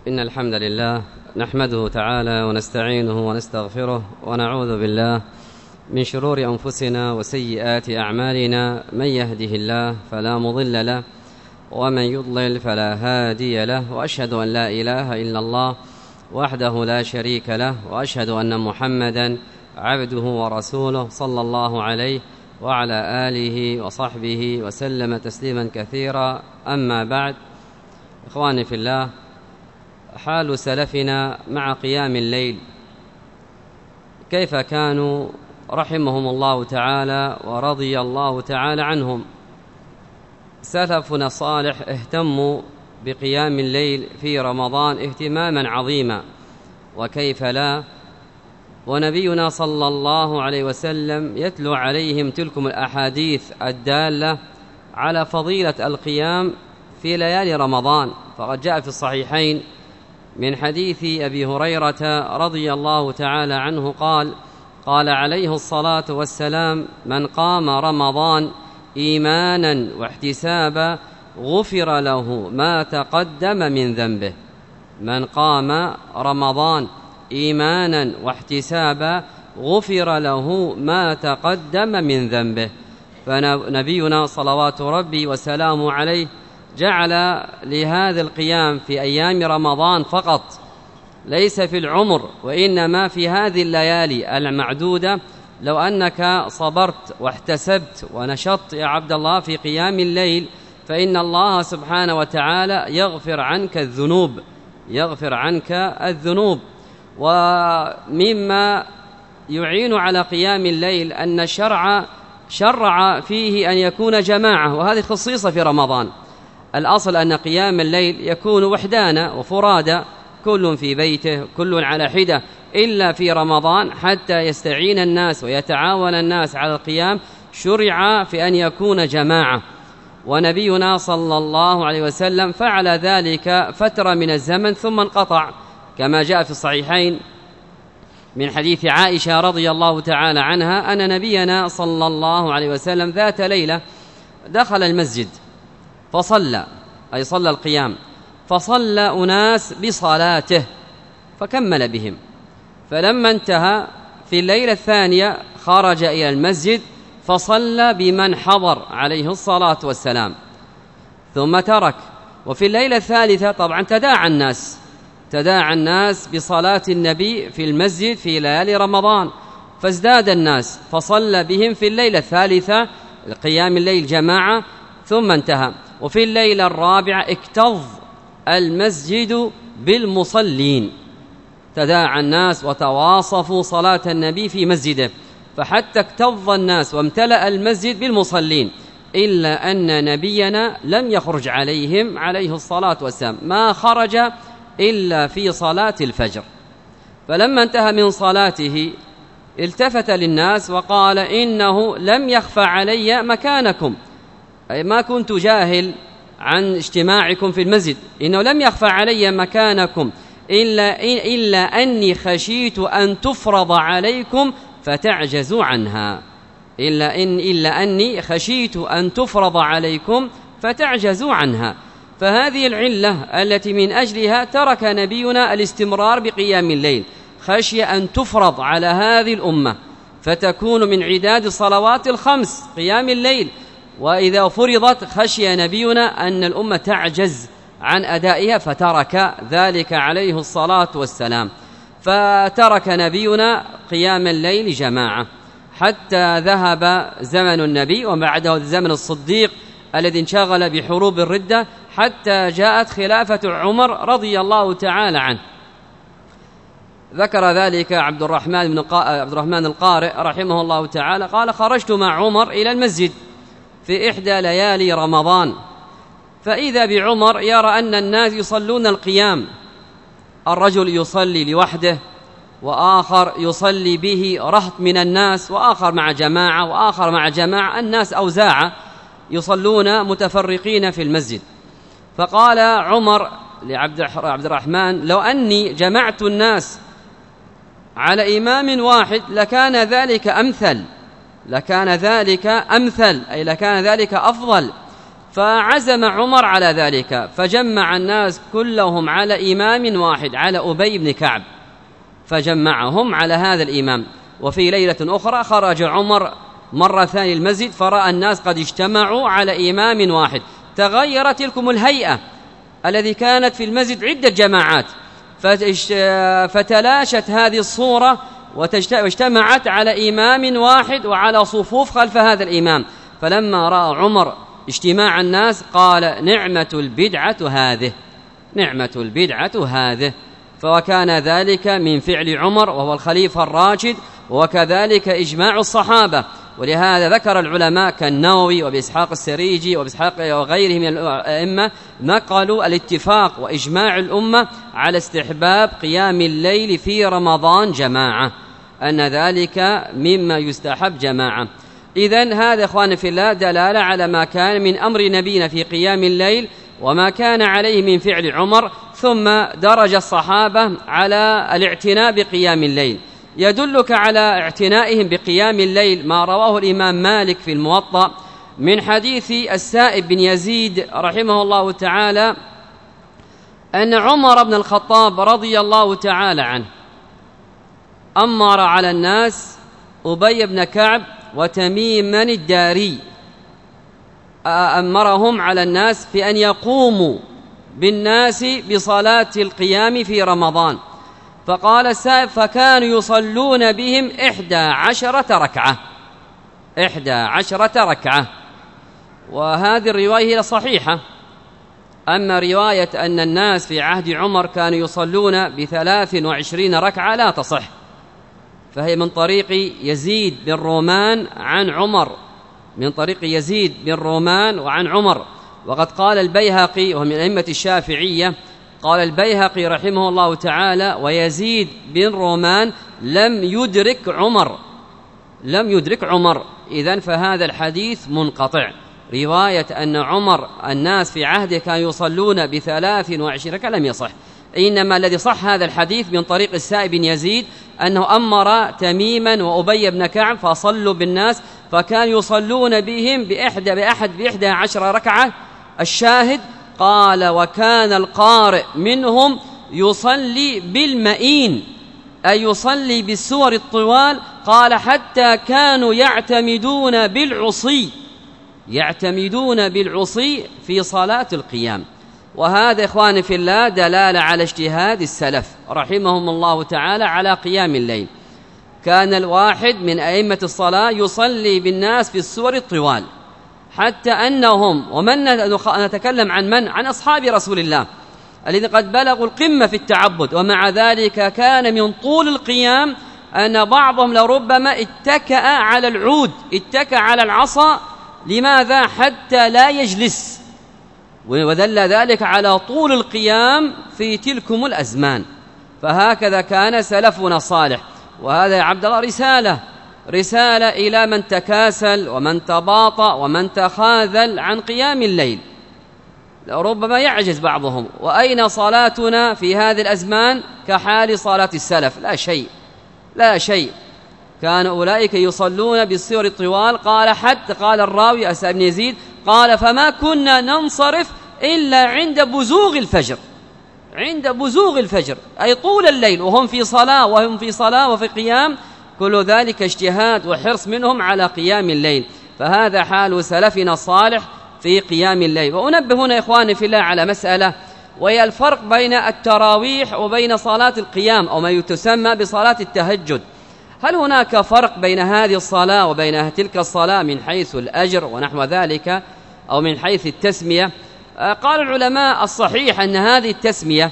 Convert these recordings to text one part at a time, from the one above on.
إن الحمد لله نحمده تعالى ونستعينه ونستغفره ونعوذ بالله من شرور أنفسنا وسيئات أعمالنا. من يهده الله فلا مضل له ومن يضلل فلا هادي له، وأشهد أن لا إله إلا الله وحده لا شريك له، وأشهد أن محمدا عبده ورسوله صلى الله عليه وعلى آله وصحبه وسلم تسليما كثيرا. أما بعد، إخواني في الله، حال سلفنا مع قيام الليل كيف كانوا رحمهم الله تعالى ورضي الله تعالى عنهم. سلفنا الصالح اهتموا بقيام الليل في رمضان اهتماما عظيما، وكيف لا، ونبينا صلى الله عليه وسلم يتلو عليهم تلكم الأحاديث الدالة على فضيلة القيام في ليالي رمضان. فقد جاء في الصحيحين من حديث أبي هريرة رضي الله تعالى عنه قال عليه الصلاة والسلام: من قام رمضان إيمانا واحتسابا غفر له ما تقدم من ذنبه. من قام رمضان إيمانا واحتسابا غفر له ما تقدم من ذنبه. فنبينا صلوات ربي وسلامه عليه جعل لهذا القيام في أيام رمضان فقط، ليس في العمر، وإنما في هذه الليالي المعدودة. لو أنك صبرت واحتسبت ونشطت يا عبد الله في قيام الليل، فإن الله سبحانه وتعالى يغفر عنك الذنوب. ومما يعين على قيام الليل أن الشرع شرع فيه أن يكون جماعة، وهذه خصيصة في رمضان. الأصل أن قيام الليل يكون وحدانا وفرادا، كل في بيته، كل على حدة، إلا في رمضان حتى يستعين الناس ويتعاون الناس على القيام شرع في أن يكون جماعة. ونبينا صلى الله عليه وسلم فعل ذلك فترة من الزمن ثم انقطع، كما جاء في الصحيحين من حديث عائشة رضي الله تعالى عنها أن نبينا صلى الله عليه وسلم ذات ليلة دخل المسجد فصلى، أي صلى القيام، فصلى أناس بصلاته فكمل بهم. فلما انتهى في الليلة الثانية خرج إلى المسجد فصلى بمن حضر عليه الصلاة والسلام ثم ترك. وفي الليلة الثالثة طبعا تداعى الناس بصلاة النبي في المسجد في ليالي رمضان، فازداد الناس فصلى بهم في الليلة الثالثة قيام الليل جماعة ثم انتهى. وفي الليلة الرابعة اكتظ المسجد بالمصلين، تداعى الناس وتواصفوا صلاة النبي في مسجده، فحتى اكتظ الناس وامتلأ المسجد بالمصلين، إلا أن نبينا لم يخرج عليهم عليه الصلاة والسلام، ما خرج إلا في صلاة الفجر. فلما انتهى من صلاته التفت للناس وقال: إنه لم يخفى علي مكانكم، أي ما كنت جاهل عن اجتماعكم في المسجد، إنه لم يخفى علي مكانكم إلا أني خشيت أن تفرض عليكم فتعجزوا عنها، إلا أني خشيت أن تفرض عليكم فتعجزوا عنها. فهذه العلة التي من أجلها ترك نبينا الاستمرار بقيام الليل، خشي أن تفرض على هذه الأمة فتكون من عداد الصلوات الخمس قيام الليل، وإذا فرضت خشي نبينا أن الأمة تعجز عن أدائها فترك ذلك عليه الصلاة والسلام. فترك نبينا قيام الليل جماعة حتى ذهب زمن النبي، وبعده زمن الصديق الذي انشغل بحروب الردة، حتى جاءت خلافة عمر رضي الله تعالى عنه. ذكر ذلك عبد الرحمن القارئ رحمه الله تعالى قال: خرجت مع عمر إلى المسجد في إحدى ليالي رمضان، فإذا بعمر يرى أن الناس يصلون القيام، الرجل يصلي لوحده، وآخر يصلي به رهط من الناس، وآخر مع جماعة، وآخر مع جماعة، الناس أوزاعة يصلون متفرقين في المسجد. فقال عمر لعبد الرحمن: لو أني جمعت الناس على إمام واحد لكان ذلك أمثل، أي لكان ذلك أفضل. فعزم عمر على ذلك، فجمع الناس كلهم على إمام واحد، على أبي بن كعب، فجمعهم على هذا الإمام. وفي ليلة أخرى خرج عمر مرة ثانية المسجد فرأى الناس قد اجتمعوا على إمام واحد، تغيرت تلكم الهيئة الذي كانت في المسجد عدة جماعات، فتلاشت هذه الصورة واجتمعت على إمام واحد وعلى صفوف خلف هذا الإمام. فلما رأى عمر اجتماع الناس قال: نعمة البدعة هذه، نعمة البدعة هذه. فكان ذلك من فعل عمر وهو الخليفة الراشد، وكذلك إجماع الصحابة. ولهذا ذكر العلماء كالنووي وبإسحاق السريجي وبإسحاق وغيرهم من الأئمة نقلوا الاتفاق وإجماع الأمة على استحباب قيام الليل في رمضان جماعة، أن ذلك مما يستحب جماعة. إذن هذا إخواني في الله دلالة على ما كان من أمر نبينا في قيام الليل وما كان عليه من فعل عمر، ثم درج الصحابة على الاعتناء بقيام الليل. يدلك على اعتنائهم بقيام الليل ما رواه الإمام مالك في الموطأ من حديث السائب بن يزيد رحمه الله تعالى أن عمر بن الخطاب رضي الله تعالى عنه أمر على الناس أبي بن كعب وتميما الداري، أمرهم على الناس في أن يقوموا بالناس بصلاة القيام في رمضان. فقال السائب: فكانوا يصلون بهم 11 ركعة، 11 ركعة. وهذه الرواية هي صحيحة. أما رواية أن الناس في عهد عمر كانوا يصلون ب23 ركعة لا تصح، فهي من طريق يزيد بن رومان عن عمر، من طريق يزيد بن رومان وعن عمر. وقد قال البيهقي وهو من أئمة الشافعية، قال البيهقي رحمه الله تعالى: ويزيد بن رومان لم يدرك عمر، لم يدرك عمر. إذن فهذا الحديث منقطع. رواية أن عمر الناس في عهده كانوا يصلون ب23 ركعة لم يصح، إنما الذي صح هذا الحديث من طريق السائب بن يزيد أنه أمر تميما وأبي بن كعب فصلوا بالناس، فكانوا يصلون بهم ب11 ركعة. الشاهد قال: وكان القارئ منهم يصلي بالمئين، أي يصلي بالسور الطوال. قال: حتى كانوا يعتمدون بالعصي، يعتمدون بالعصي في صلاة القيام. وهذا إخواني في الله دلالة على اجتهاد السلف رحمهم الله تعالى على قيام الليل. كان الواحد من أئمة الصلاة يصلي بالناس في السور الطوال، حتى أنهم ومن نتكلم عن من؟ عن أصحاب رسول الله الذين قد بلغوا القمة في التعبد، ومع ذلك كان من طول القيام أن بعضهم لربما اتكأ على العود، اتكأ على العصا. لماذا؟ حتى لا يجلس، ودل ذلك على طول القيام في تلكم الأزمان. فهكذا كان سلفنا الصالح. وهذا يا عبد الله رسالة إلى من تكاسل ومن تباطأ ومن تخاذل عن قيام الليل، ربما يعجز بعضهم. وأين صلاتنا في هذه الأزمان كحال صلاة السلف؟ لا شيء، لا شيء. كان أولئك يصلون بالسور الطوال. قال حتى قال الراوي السائب بن يزيد قال: فما كنا ننصرف إلا عند بزوغ الفجر، عند بزوغ الفجر، أي طول الليل وهم في صلاة، وهم في صلاة وفي قيام. كل ذلك اجتهاد وحرص منهم على قيام الليل. فهذا حال سلفنا الصالح في قيام الليل. وأنبه هنا إخواني في الله على مسألة، وهي الفرق بين التراويح وبين صلاة القيام أو ما تسمى بصلاة التهجد. هل هناك فرق بين هذه الصلاة وبين تلك الصلاة من حيث الأجر ونحو ذلك، أو من حيث التسمية؟ قال العلماء: الصحيح أن هذه التسمية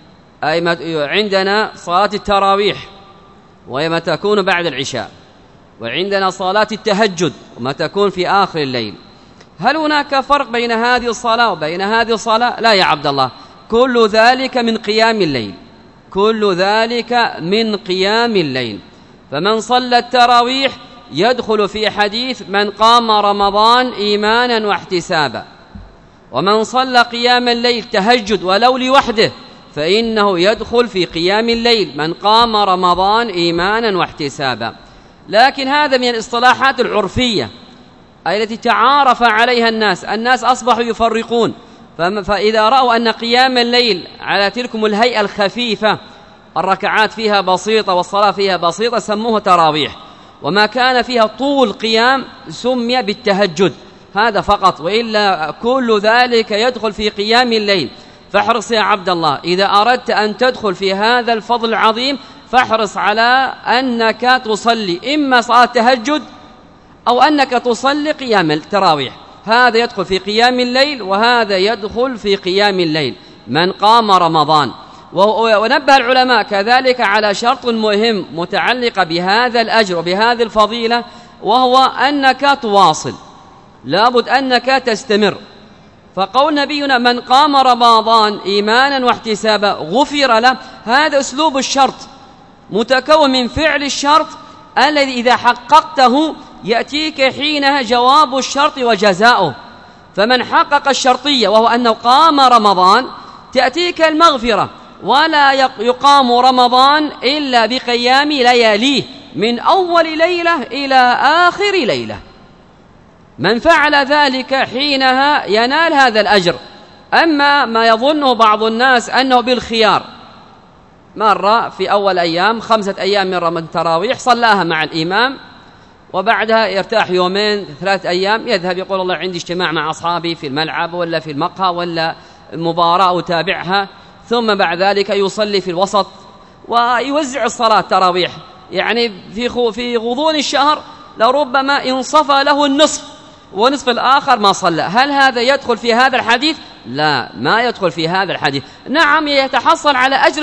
أي عندنا صلاة التراويح وهي ما تكون بعد العشاء، وعندنا صلاة التهجد وما تكون في آخر الليل. هل هناك فرق بين هذه الصلاة وبين هذه الصلاة؟ لا يا عبد الله، كل ذلك من قيام الليل، كل ذلك من قيام الليل. فمن صلى التراويح يدخل في حديث من قام رمضان إيمانا واحتسابا، ومن صلى قيام الليل تهجد ولو لوحده فإنه يدخل في قيام الليل من قام رمضان إيمانا واحتسابا. لكن هذا من الاصطلاحات العرفية، أي التي تعارف عليها الناس أصبحوا يفرقون، فإذا رأوا أن قيام الليل على تلكم الهيئة الخفيفة الركعات فيها بسيطة والصلاة فيها بسيطة سموه تراويح، وما كان فيها طول قيام سمي بالتهجد، هذا فقط، وإلا كل ذلك يدخل في قيام الليل. فاحرص يا عبد الله إذا أردت أن تدخل في هذا الفضل العظيم فاحرص على أنك تصلي إما صلاة تهجد أو أنك تصلي قيام التراويح، هذا يدخل في قيام الليل وهذا يدخل في قيام الليل من قام رمضان. ونبه العلماء كذلك على شرط مهم متعلق بهذا الأجر وبهذه الفضيلة، وهو أنك تواصل، لابد أنك تستمر. فقول نبينا من قام رمضان إيمانا واحتسابا غفر له، هذا أسلوب الشرط متكون من فعل الشرط الذي إذا حققته يأتيك حينها جواب الشرط وجزاؤه. فمن حقق الشرطية وهو أنه قام رمضان تأتيك المغفرة، ولا يقام رمضان إلا بقيام لياليه من أول ليلة إلى آخر ليلة. من فعل ذلك حينها ينال هذا الأجر. أما ما يظنه بعض الناس أنه بالخيار، مرة في أول أيام 5 أيام من رمضان التراويح صلاها مع الإمام، وبعدها يرتاح 2-3 أيام يذهب يقول الله عندي اجتماع مع أصحابي في الملعب ولا في المقهى ولا مباراة أتابعها، ثم بعد ذلك يصلي في الوسط ويوزع الصلاة تراويح، يعني في غضون الشهر لربما انصفى له النصف ونصف الآخر ما صلى. هل هذا يدخل في هذا الحديث؟ لا، ما يدخل في هذا الحديث. نعم يتحصل على أجر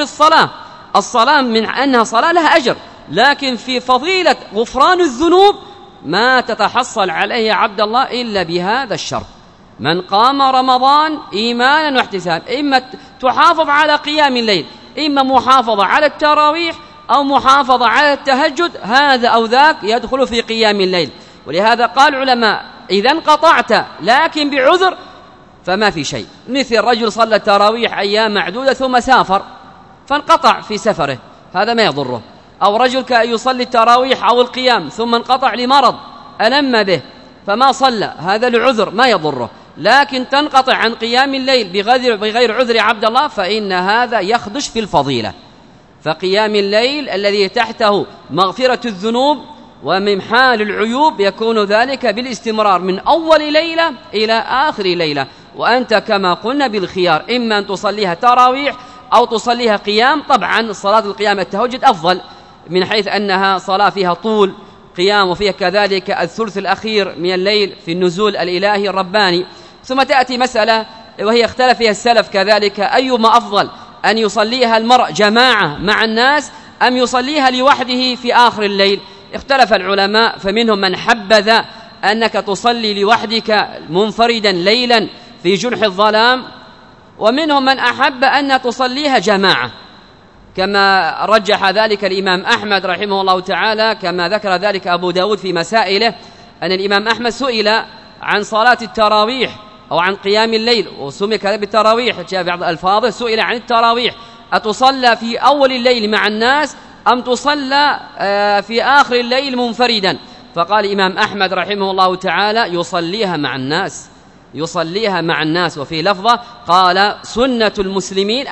الصلاة من أنها صلاة لها أجر، لكن في فضيلة غفران الذنوب ما تتحصل عليه يا عبد الله إلا بهذا الشرط. من قام رمضان إيمانا واحتسابا، إما تحافظ على قيام الليل، إما محافظة على التراويح أو محافظة على التهجد، هذا أو ذاك يدخل في قيام الليل. ولهذا قال العلماء إذا انقطعت لكن بعذر فما في شيء، مثل رجل صلى التراويح أيام معدودة ثم سافر فانقطع في سفره، هذا ما يضره. أو رجل كان يصلي التراويح أو القيام ثم انقطع لمرض ألم به فما صلى، هذا لعذر ما يضره. لكن تنقطع عن قيام الليل بغير عذر عبد الله فإن هذا يخدش في الفضيلة. فقيام الليل الذي تحته مغفرة الذنوب وممحال العيوب يكون ذلك بالاستمرار من أول ليلة إلى آخر ليلة، وأنت كما قلنا بالخيار، إما أن تصليها تراويح أو تصليها قيام. طبعا صلاة القيام التهجد أفضل من حيث أنها صلاة فيها طول قيام وفيها كذلك الثلث الأخير من الليل في النزول الإلهي الرباني. ثم تأتي مسألة وهي اختلف فيها السلف كذلك، أيما أفضل أن يصليها المرء جماعة مع الناس أم يصليها لوحده في آخر الليل؟ اختلف العلماء، فمنهم من حبذ أنك تصلي لوحدك منفردا ليلا في جنح الظلام، ومنهم من أحب أن تصليها جماعة، كما رجح ذلك الإمام أحمد رحمه الله تعالى، كما ذكر ذلك أبو داود في مسائله، أن الإمام أحمد سئل عن صلاة التراويح أو عن قيام الليل، وسمي كذا بالتراويح جاء بعض الألفاظ، سئل عن التراويح أتصلى في أول الليل مع الناس أم تصلى في آخر الليل منفردا؟ فقال الإمام أحمد رحمه الله تعالى يصليها مع الناس. وفي لفظة قال سنة المسلمين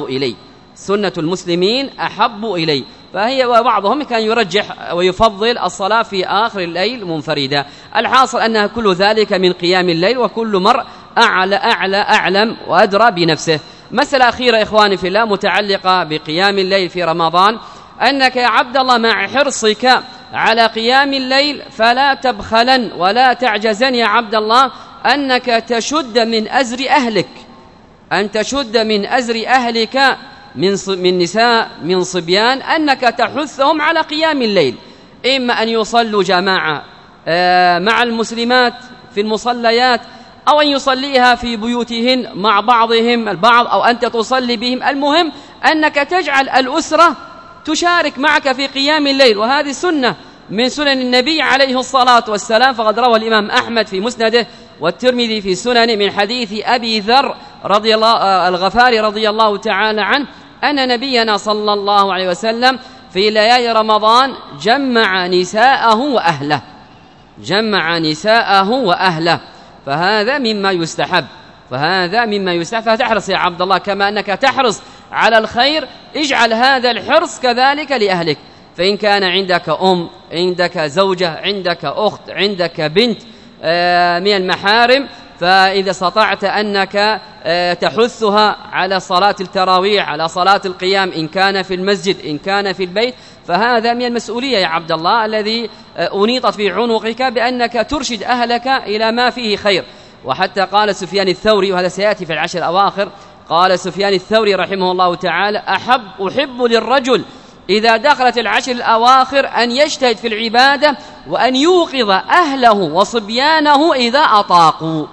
أحب إلي، فهي. وبعضهم كان يرجح ويفضل الصلاة في آخر الليل منفردا. الحاصل أنها كل ذلك من قيام الليل، وكل مرء أعلم وأدرى بنفسه. مسألة أخيرة إخواني في الله متعلقة بقيام الليل في رمضان، أنك يا عبد الله مع حرصك على قيام الليل فلا تبخلن ولا تعجزن يا عبد الله أنك تشد من أزر أهلك، أن تشد من أزر أهلك من نساء من صبيان، أنك تحثهم على قيام الليل، إما أن يصلوا جماعة مع المسلمات في المصليات، أو أن يصليها في بيوتهن مع بعضهم البعض، أو أنت تصلي بهم. المهم أنك تجعل الأسرة تشارك معك في قيام الليل، وهذه سنة من سنن النبي عليه الصلاة والسلام. فقد روى الإمام أحمد في مسنده والترمذي في سنن من حديث أبي ذر الغفاري رضي الله تعالى عنه أن نبينا صلى الله عليه وسلم في ليالي رمضان جمع نساءه وأهله، جمع نساءه وأهله، فهذا مما يستحب، فتحرص يا عبد الله كما أنك تحرص على الخير، اجعل هذا الحرص كذلك لأهلك. فإن كان عندك عندك زوجة، عندك أخت، عندك بنت من المحارم، فإذا استطعت أنك تحثها على صلاة التراويح، على صلاة القيام، إن كان في المسجد إن كان في البيت، فهذا من المسؤولية يا عبد الله الذي أنيطت في عنقك بأنك ترشد أهلك إلى ما فيه خير. وحتى قال سفيان الثوري، وهذا سيأتي في العشر الأواخر، قال سفيان الثوري رحمه الله تعالى: أحب للرجل إذا دخلت العشر الأواخر أن يجتهد في العبادة وأن يوقظ أهله وصبيانه إذا أطاقوا،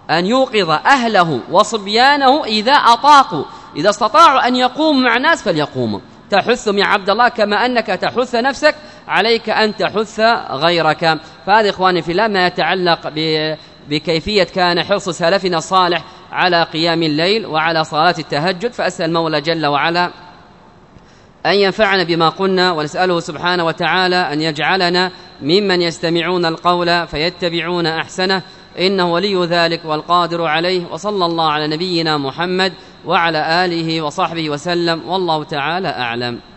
إذا استطاعوا أن يقوموا مع الناس فليقوموا. تحثهم يا عبد الله كما أنك تحث نفسك، عليك أن تحث غيرك. فهذا إخواني في الله ما يتعلق بكيفية كان حرص سلفنا الصالح على قيام الليل وعلى صلاة التهجد. فأسأل المولى جل وعلا أن ينفعنا بما قلنا، ونسأله سبحانه وتعالى أن يجعلنا ممن يستمعون القول فيتبعون أحسنه، إنه ولي ذلك والقادر عليه. وصلى الله على نبينا محمد وعلى آله وصحبه وسلم، والله تعالى أعلم.